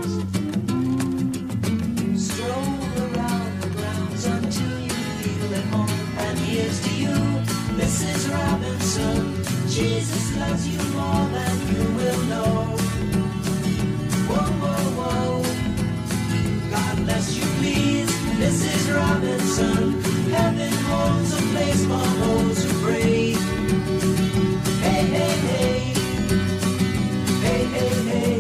Mrs. Robinson, Jesus loves you more than you will know. Whoa, whoa, whoa. God bless you, please, Mrs. Robinson. Heaven holds a place for those who pray. Hey, hey, hey. Hey, hey, hey.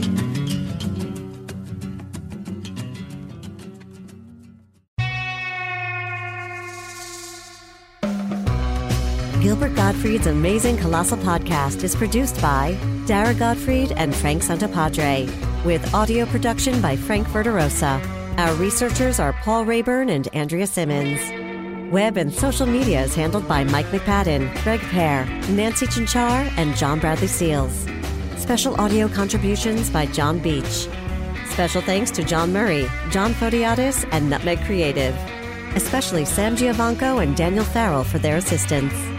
Gilbert Gottfried's Amazing Colossal Podcast is produced by Dara Gottfried and Frank Santopadre, with audio production by Frank Verderosa. Our researchers are Paul Rayburn and Andrea Simmons. Web and social media is handled by Mike McPadden, Greg Pear, Nancy Chinchar, and John Bradley Seals. Special audio contributions by John Beach. Special thanks to John Murray, John Fodiatis, and Nutmeg Creative. Especially Sam Giovanco and Daniel Farrell for their assistance.